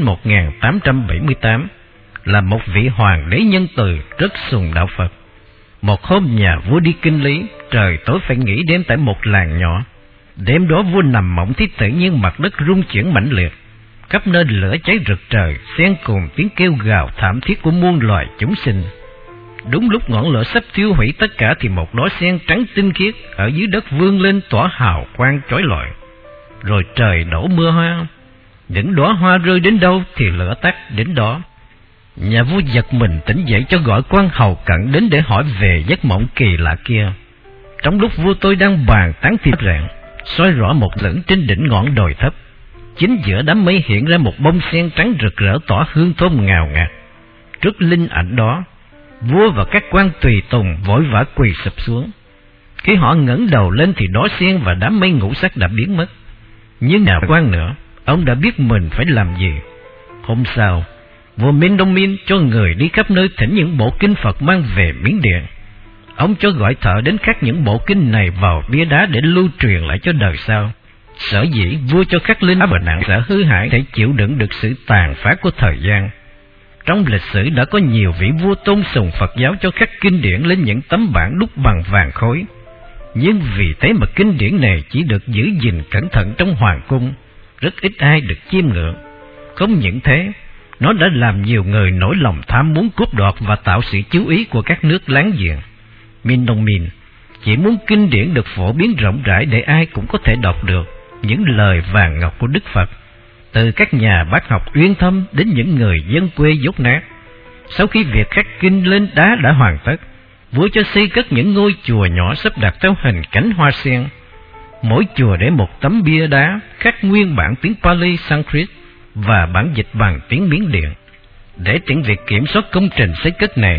1878, là một vị hoàng đế nhân từ rất sùng đạo Phật. Một hôm nhà vua đi kinh lý, trời tối phải nghỉ đêm tại một làng nhỏ. Đêm đó vua nằm mộng thì tự nhiên mặt đất rung chuyển mãnh liệt, khắp nơi lửa cháy rực trời, xen cùng tiếng kêu gào thảm thiết của muôn loài chúng sinh. Đúng lúc ngọn lửa sắp thiêu hủy tất cả thì một đóa sen trắng tinh khiết ở dưới đất vươn lên tỏa hào quang chói lọi. Rồi trời đổ mưa hoa, những đóa hoa rơi đến đâu thì lửa tắt đến đó. Nhà vua giật mình tỉnh dậy cho gọi quan hầu cận đến để hỏi về giấc mộng kỳ lạ kia. Trong lúc vua tôi đang bàn tán thì rạng soi rõ một lửng trên đỉnh ngọn đồi thấp. Chính giữa đám mây hiện ra một bông sen trắng rực rỡ tỏa hương thơm ngào ngạt. Trước linh ảnh đó, vua và các quan tùy tùng vội vã quỳ sụp xuống. Khi họ ngẩng đầu lên thì đóa sen và đám mây ngũ sắc đã biến mất. Nhưng nào quan nữa, ông đã biết mình phải làm gì. Hôm sau, vua Mindomin cho người đi khắp nơi thỉnh những bộ kinh Phật mang về Miến Điện. Ông cho gọi thợ đến khắc những bộ kinh này vào bia đá để lưu truyền lại cho đời sau. Sở dĩ vua cho khắc linh và nặng sẽ hư hại để chịu đựng được sự tàn phá của thời gian. Trong lịch sử đã có nhiều vị vua tôn sùng Phật giáo cho khắc kinh điển lên những tấm bảng đúc bằng vàng khối. Nhưng vì thế mà kinh điển này chỉ được giữ gìn cẩn thận trong hoàng cung, rất ít ai được chiêm ngưỡng. Không những thế, nó đã làm nhiều người nổi lòng tham muốn cướp đoạt và tạo sự chú ý của các nước láng giềng. Mindomin chỉ muốn kinh điển được phổ biến rộng rãi để ai cũng có thể đọc được những lời vàng ngọc của Đức Phật, từ các nhà bác học uyên thâm đến những người dân quê dốt nát. Sau khi việc khắc kinh lên đá đã hoàn tất, vua cho xây cất những ngôi chùa nhỏ sắp đặt theo hình cánh hoa sen. Mỗi chùa để một tấm bia đá khắc nguyên bản tiếng Pali, Sanskrit và bản dịch bằng tiếng Miến Điện. Để tiện việc kiểm soát công trình xây cất này,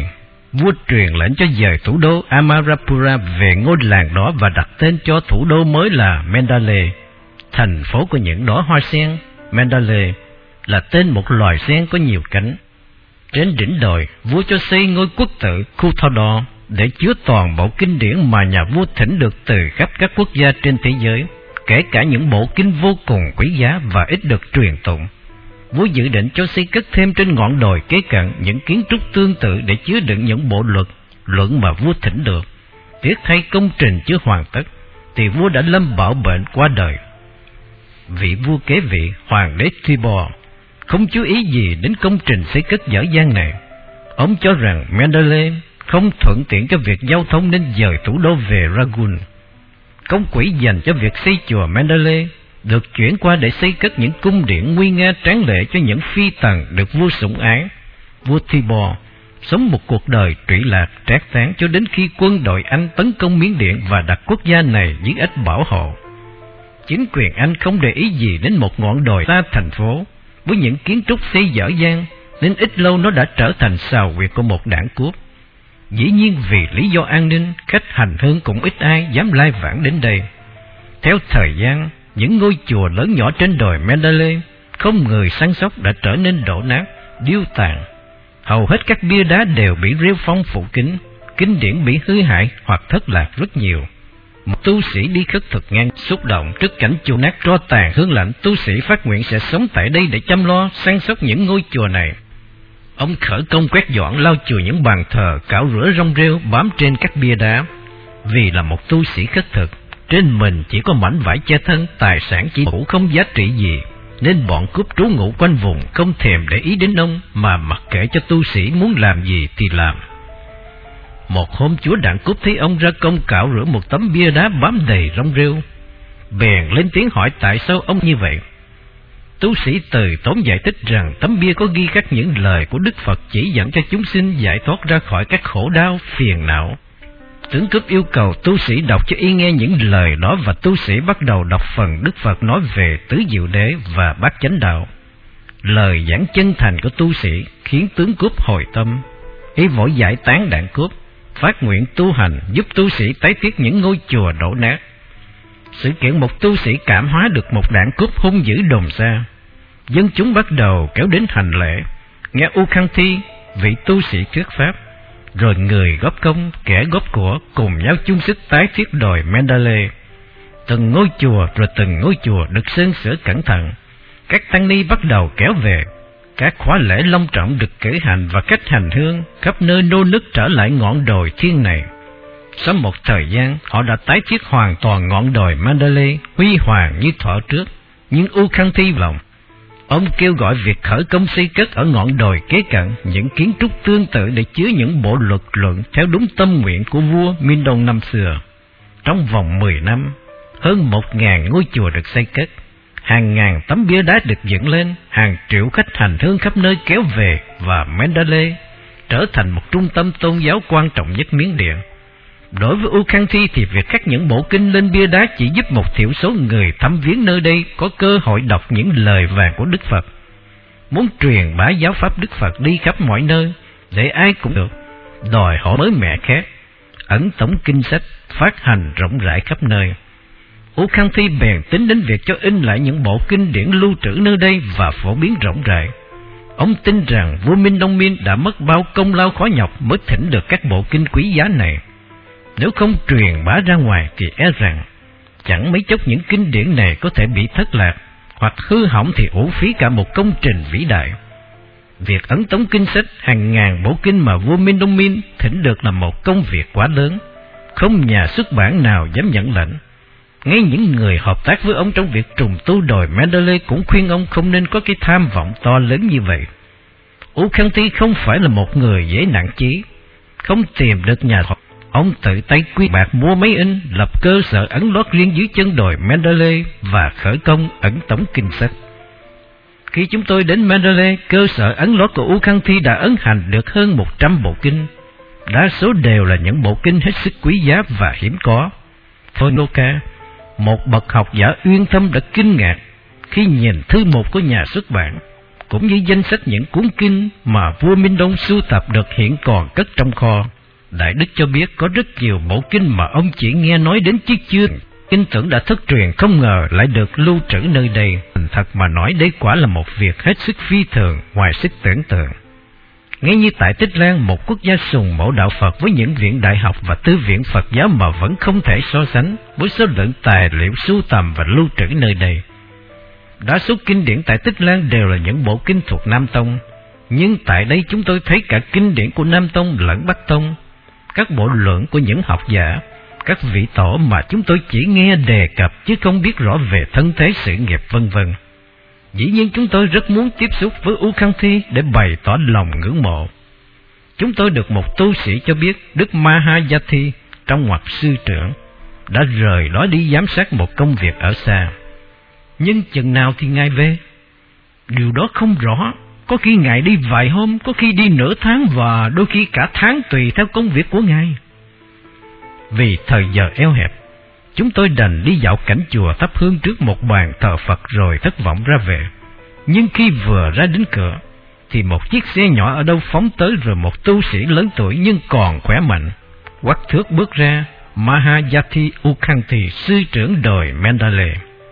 Vua truyền lệnh cho dời thủ đô Amarapura về ngôi làng đó và đặt tên cho thủ đô mới là Mandalay, thành phố của những đóa hoa sen. Mandalay là tên một loài sen có nhiều cánh. Trên đỉnh đồi, vua cho xây ngôi quốc tự Kuthador để chứa toàn bộ kinh điển mà nhà vua thỉnh được từ khắp các quốc gia trên thế giới, kể cả những bộ kinh vô cùng quý giá và ít được truyền tụng. Vua dự định cho xây cất thêm trên ngọn đồi kế cận những kiến trúc tương tự để chứa đựng những bộ luận mà vua thỉnh được. Tiếc thay công trình chưa hoàn tất, thì vua đã lâm bạo bệnh qua đời. Vị vua kế vị, hoàng đế Tibor, không chú ý gì đến công trình xây cất dở dang này. Ông cho rằng Mandalay không thuận tiện cho việc giao thông nên dời thủ đô về Rangoon. Công quỹ dành cho việc xây chùa Mandalay được chuyển qua để xây cất những cung điện nguy nga tráng lệ cho những phi tần được vua sủng ái. Vua Tibor sống một cuộc đời trụy lạc trác tán cho đến khi quân đội Anh tấn công Miến Điện và đặt quốc gia này dưới ách bảo hộ. Chính quyền Anh không để ý gì đến một ngọn đồi xa thành phố với những kiến trúc xây dở dang, nên ít lâu nó đã trở thành sào huyệt của một đảng cướp. Dĩ nhiên vì lý do an ninh, khách hành hương cũng ít ai dám lai vãng đến đây. Theo thời gian, những ngôi chùa lớn nhỏ trên đồi Mandalay không người săn sóc đã trở nên đổ nát, điêu tàn. Hầu hết các bia đá đều bị rêu phong phủ kín, kinh điển bị hư hại hoặc thất lạc rất nhiều. Một tu sĩ đi khất thực ngang xúc động trước cảnh chùa nát tro tàn hương lạnh, tu sĩ phát nguyện sẽ sống tại đây để chăm lo săn sóc những ngôi chùa này. Ông khởi công quét dọn lau chùi những bàn thờ, cạo rửa rong rêu bám trên các bia đá. Vì là một tu sĩ khất thực, trên mình chỉ có mảnh vải che thân, tài sản chỉ đủ không giá trị gì, nên bọn cướp trú ngụ quanh vùng không thèm để ý đến ông mà mặc kệ cho tu sĩ muốn làm gì thì làm. Một hôm chúa đảng cướp thấy ông ra công cạo rửa một tấm bia đá bám đầy rong rêu, bèn lên tiếng hỏi tại sao ông như vậy. Tu sĩ từ tốn giải thích rằng tấm bia có ghi khắc những lời của Đức Phật chỉ dẫn cho chúng sinh giải thoát ra khỏi các khổ đau phiền não. Tướng cướp yêu cầu tu sĩ đọc cho y nghe những lời đó, và tu sĩ bắt đầu đọc phần Đức Phật nói về tứ diệu đế và bát chánh đạo. Lời giảng chân thành của tu sĩ khiến tướng cướp hồi tâm, y vội giải tán đảng cướp, phát nguyện tu hành giúp tu sĩ tái thiết những ngôi chùa đổ nát. Sự kiện một tu sĩ cảm hóa được một đảng cướp hung dữ đồn ra. Dân chúng bắt đầu kéo đến hành lễ, nghe Ukhanthi, vị tu sĩ thuyết pháp, rồi người góp công, kẻ góp của cùng nhau chung sức tái thiết đồi Mandalay. Từng ngôi chùa rồi từng ngôi chùa được sơn sửa cẩn thận. Các tăng ni bắt đầu kéo về, các khóa lễ long trọng được cử hành và cách hành hương khắp nơi nô nức trở lại ngọn đồi thiên này. Sau một thời gian, họ đã tái thiết hoàn toàn ngọn đồi Mandalay huy hoàng như thuở trước. Nhưng Ukhanthi lòng, ông kêu gọi việc khởi công xây cất ở ngọn đồi kế cận những kiến trúc tương tự để chứa những bộ luật luận theo đúng tâm nguyện của vua Mindon năm xưa. Trong vòng 10 năm, hơn 1.000 ngôi chùa được xây cất, hàng ngàn tấm bia đá được dựng lên, hàng triệu khách hành hương khắp nơi kéo về, và Mandalay trở thành một trung tâm tôn giáo quan trọng nhất Miến Điện. Đối với Ukhanthi thì việc khắc những bộ kinh lên bia đá chỉ giúp một thiểu số người thăm viếng nơi đây có cơ hội đọc những lời vàng của Đức Phật. Muốn truyền bá giáo pháp Đức Phật đi khắp mọi nơi để ai cũng được, đòi hỏi mới mẻ khác, ấn tống kinh sách phát hành rộng rãi khắp nơi. Ukhanthi bèn tính đến việc cho in lại những bộ kinh điển lưu trữ nơi đây và phổ biến rộng rãi. Ông tin rằng vua Minh Đông Minh đã mất bao công lao khó nhọc mới thỉnh được các bộ kinh quý giá này. Nếu không truyền bá ra ngoài thì e rằng chẳng mấy chốc những kinh điển này có thể bị thất lạc, hoặc hư hỏng thì uổng phí cả một công trình vĩ đại. Việc ấn tống kinh sách hàng ngàn bộ kinh mà vua Minh Đông Minh thỉnh được là một công việc quá lớn, không nhà xuất bản nào dám nhận lãnh. Ngay những người hợp tác với ông trong việc trùng tu đồi Mandalay cũng khuyên ông không nên có cái tham vọng to lớn như vậy. Ukhanthi không phải là một người dễ nản chí, không tìm được nhà thọ. Ông tự tay quy bạc mua máy in, lập cơ sở ấn lót riêng dưới chân đồi Mandalay và khởi công ấn tống kinh sách. Khi chúng tôi đến Mandalay, cơ sở ấn lót của Ukhanthi đã ấn hành được hơn 100 bộ kinh. Đa số đều là những bộ kinh hết sức quý giá và hiếm có. Phonoka, một bậc học giả uyên thâm, đã kinh ngạc khi nhìn thư mục của nhà xuất bản. cũng như danh sách những cuốn kinh mà vua Minh Đông sưu tập được hiện còn cất trong kho. Đại đức cho biết có rất nhiều bộ kinh mà ông chỉ nghe nói đến chứ chưa tin tưởng đã thất truyền, không ngờ lại được lưu trữ nơi đây. Thật mà nói, đây quả là một việc hết sức phi thường, ngoài sức tưởng tượng. Ngay như tại Tích Lan, một quốc gia sùng mẫu đạo Phật với những viện đại học và thư viện Phật giáo mà vẫn không thể so sánh với số lượng tài liệu sưu tầm và lưu trữ nơi đây. Đa số kinh điển tại Tích Lan đều là những bộ kinh thuộc Nam Tông, nhưng tại đây chúng tôi thấy cả kinh điển của Nam Tông lẫn Bắc Tông, các bộ luận của những học giả, các vị tổ mà chúng tôi chỉ nghe đề cập chứ không biết rõ về thân thế sự nghiệp vân vân. Dĩ nhiên chúng tôi rất muốn tiếp xúc với U Khang Thi để bày tỏ lòng ngưỡng mộ. Chúng tôi được một tu sĩ cho biết Đức Mahayathi trong ngoặc sư trưởng đã rời đó đi giám sát một công việc ở xa. Nhưng chừng nào thì Ngài về? Điều đó không rõ. Có khi Ngài đi vài hôm, có khi đi nửa tháng và đôi khi cả tháng, tùy theo công việc của Ngài. Vì thời giờ eo hẹp, chúng tôi đành đi dạo cảnh chùa thắp hương trước một bàn thờ Phật rồi thất vọng ra về. Nhưng khi vừa ra đến cửa, thì một chiếc xe nhỏ ở đâu phóng tới, rồi một tu sĩ lớn tuổi nhưng còn khỏe mạnh, quắc thước bước ra, Mahayathi Ukhanthi, sư trưởng đồi Mandalay.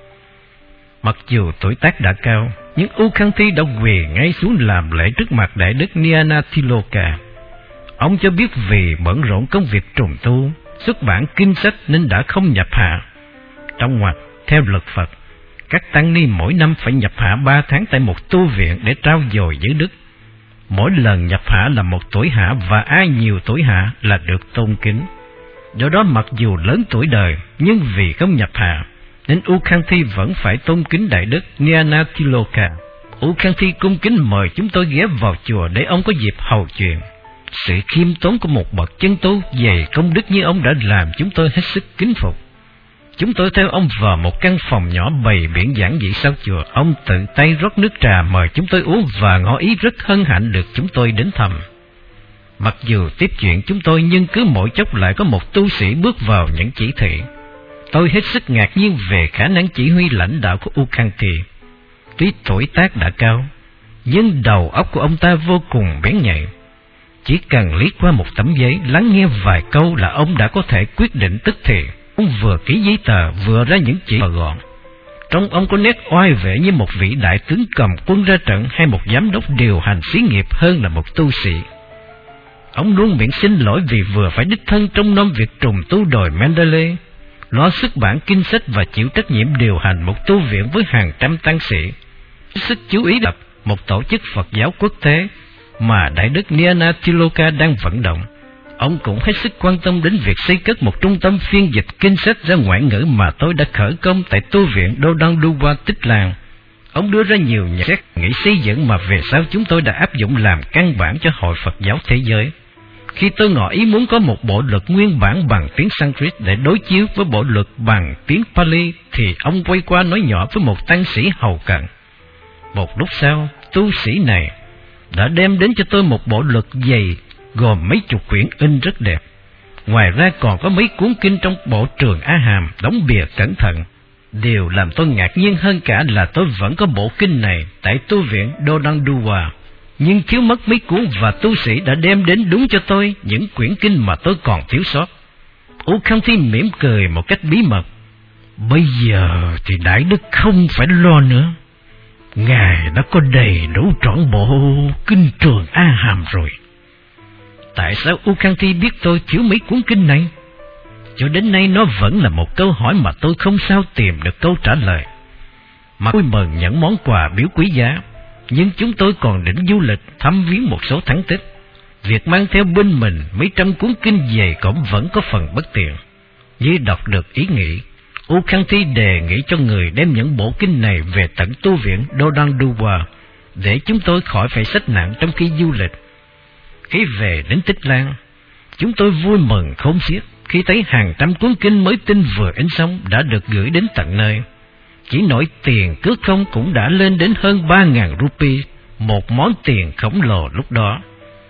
Mặc dù tuổi tác đã cao, nhưng Ukhanthi đã quỳ ngay xuống làm lễ trước mặt Đại đức Nyanatiloka. Ông cho biết vì bận rộn công việc trùng tu, xuất bản kinh sách nên đã không nhập hạ. Trong ngoặc, theo luật Phật, các tăng ni mỗi năm phải nhập hạ 3 tháng tại một tu viện để trao dồi giới đức. Mỗi lần nhập hạ là 1 tuổi hạ, và ai nhiều tuổi hạ là được tôn kính. Do đó mặc dù lớn tuổi đời, nhưng vì không nhập hạ, nên Ukhanthi vẫn phải tôn kính Đại đức Nyanatiloka. Ukhanthi cung kính mời chúng tôi ghé vào chùa để ông có dịp hầu chuyện. Sự khiêm tốn của một bậc chân tu dày công đức như ông đã làm chúng tôi hết sức kính phục. Chúng tôi theo ông vào một căn phòng nhỏ bày biện giảng dị sau chùa. Ông tự tay rót nước trà mời chúng tôi uống và ngỏ ý rất hân hạnh được chúng tôi đến thăm. Mặc dù tiếp chuyện chúng tôi, nhưng cứ mỗi chốc lại có một tu sĩ bước vào những chỉ thị. Tôi hết sức ngạc nhiên về khả năng chỉ huy lãnh đạo của Ukhanthi. Tuy tuổi tác đã cao, nhưng đầu óc của ông ta vô cùng bén nhạy. Chỉ cần liếc qua một tấm giấy, lắng nghe vài câu là ông đã có thể quyết định tức thì. Ông vừa ký giấy tờ, vừa ra những chỉ gọn. Trong ông có nét oai vệ như một vị đại tướng cầm quân ra trận hay một giám đốc điều hành xí nghiệp hơn là một tu sĩ. Ông luôn miệng xin lỗi vì vừa phải đích thân trông nom việc trùng tu đồi Mandalay, lo xuất bản kinh sách và chịu trách nhiệm điều hành một tu viện với hàng trăm tăng sĩ. Sức chú ý lập một tổ chức Phật giáo quốc tế mà Đại đức Nyanatiloka đang vận động. Ông cũng hết sức quan tâm đến việc xây cất một trung tâm phiên dịch kinh sách ra ngoại ngữ mà tôi đã khởi công tại tu viện Dodandua Tích Lan. Ông đưa ra nhiều nhận xét nghĩ xây dựng mà về sau chúng tôi đã áp dụng làm căn bản cho Hội Phật giáo thế giới. Khi tôi ngỏ ý muốn có một bộ luật nguyên bản bằng tiếng Sanskrit để đối chiếu với bộ luật bằng tiếng Pali, thì ông quay qua nói nhỏ với một tăng sĩ hầu cận. Một lúc sau, tu sĩ này đã đem đến cho tôi một bộ luật dày gồm mấy chục quyển in rất đẹp. Ngoài ra còn có mấy cuốn kinh trong bộ Trường A Hàm đóng bìa cẩn thận. Điều làm tôi ngạc nhiên hơn cả là tôi vẫn có bộ kinh này tại tu viện Dodandua, nhưng thiếu mất mấy cuốn, và tu sĩ đã đem đến đúng cho tôi những quyển kinh mà tôi còn thiếu sót. Ukhanthi mỉm cười một cách bí mật. Bây giờ thì Đại đức không phải lo nữa. Ngài đã có đầy đủ trọn bộ kinh Trường A Hàm rồi. Tại sao Ukhanthi biết tôi thiếu mấy cuốn kinh này? Cho đến nay nó vẫn là một câu hỏi mà tôi không sao tìm được câu trả lời. Mà vui mừng nhận món quà biếu quý giá, nhưng chúng tôi còn định du lịch thăm viếng một số thắng tích. Việc mang theo bên mình mấy trăm cuốn kinh dày cộm vẫn có phần bất tiện. Như đọc được ý nghĩ, Ukhanthi đề nghị cho người đem những bộ kinh này về tận tu viện Dodandua để chúng tôi khỏi phải xách nặng trong khi du lịch. Khi về đến Tích Lan, chúng tôi vui mừng khôn xiết khi thấy hàng trăm cuốn kinh mới tinh vừa in xong đã được gửi đến tận nơi. Chỉ nổi tiền cước không cũng đã lên đến hơn 3.000 rupee, một món tiền khổng lồ lúc đó.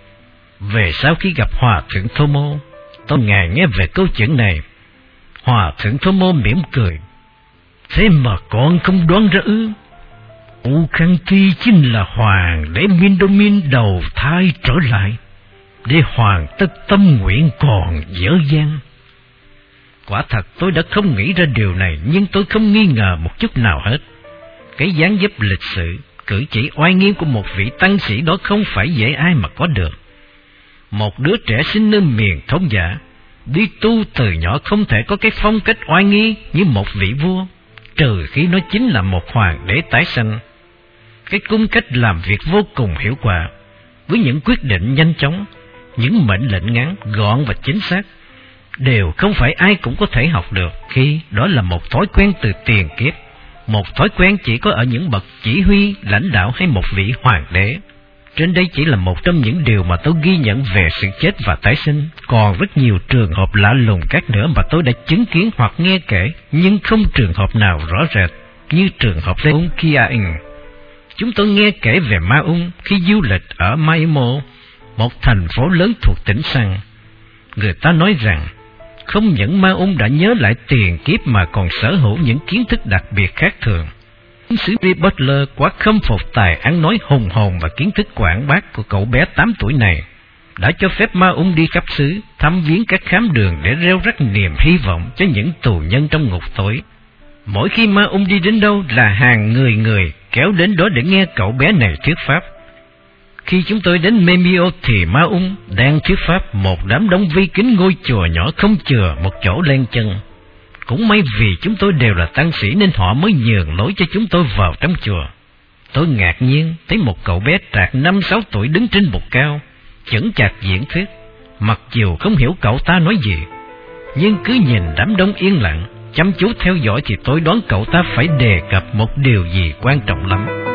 Về sau khi gặp Hòa thượng Thomo, tôi ngài nghe về câu chuyện này. Hòa thượng Thomo mỉm cười. Thế mà con không đoán ra ư? U Khang Thi chính là hoàng để Minh đầu thai trở lại, để hoàn tất tâm nguyện còn dở dang. Quả thật tôi đã không nghĩ ra điều này, nhưng tôi không nghi ngờ một chút nào hết. Cái dáng dấp lịch sự, cử chỉ oai nghiêm của một vị tăng sĩ đó không phải dễ ai mà có được. Một đứa trẻ sinh nơi miền thôn giả, đi tu từ nhỏ không thể có cái phong cách oai nghi như một vị vua, trừ khi nó chính là một hoàng đế tái sanh. Cái cung cách làm việc vô cùng hiệu quả, với những quyết định nhanh chóng, những mệnh lệnh ngắn, gọn và chính xác, đều không phải ai cũng có thể học được, khi đó là một thói quen từ tiền kiếp, một thói quen chỉ có ở những bậc chỉ huy, lãnh đạo hay một vị hoàng đế. Trên đây chỉ là một trong những điều mà tôi ghi nhận về sự chết và tái sinh. Còn rất nhiều trường hợp lạ lùng khác nữa mà tôi đã chứng kiến hoặc nghe kể, nhưng không trường hợp nào rõ rệt như trường hợp Seung Kia-in. Chúng tôi nghe kể về Ma Ung khi du lịch ở Maimo, một thành phố lớn thuộc tỉnh Sang. Người ta nói rằng không những Ma Ung đã nhớ lại tiền kiếp mà còn sở hữu những kiến thức đặc biệt khác thường. Tiến sĩ Butler quá khâm phục tài ăn nói hùng hồn và kiến thức quảng bác của cậu bé 8 tuổi này, đã cho phép Ma Ung đi khắp xứ, thăm viếng các khám đường để reo rắc niềm hy vọng cho những tù nhân trong ngục tối. Mỗi khi Ma Ung đi đến đâu là hàng người kéo đến đó để nghe cậu bé này thuyết pháp. Khi chúng tôi đến Memio thì Ma Ung đang thuyết pháp, một đám đông vây kín ngôi chùa nhỏ không chừa một chỗ len chân. Cũng may vì chúng tôi đều là tăng sĩ nên họ mới nhường lối cho chúng tôi vào trong chùa. Tôi ngạc nhiên thấy một cậu bé trạc 5-6 tuổi đứng trên bục cao, chững chạc diễn thuyết. Mặc dù không hiểu cậu ta nói gì, nhưng cứ nhìn đám đông yên lặng, chăm chú theo dõi thì tôi đoán cậu ta phải đề cập một điều gì quan trọng lắm.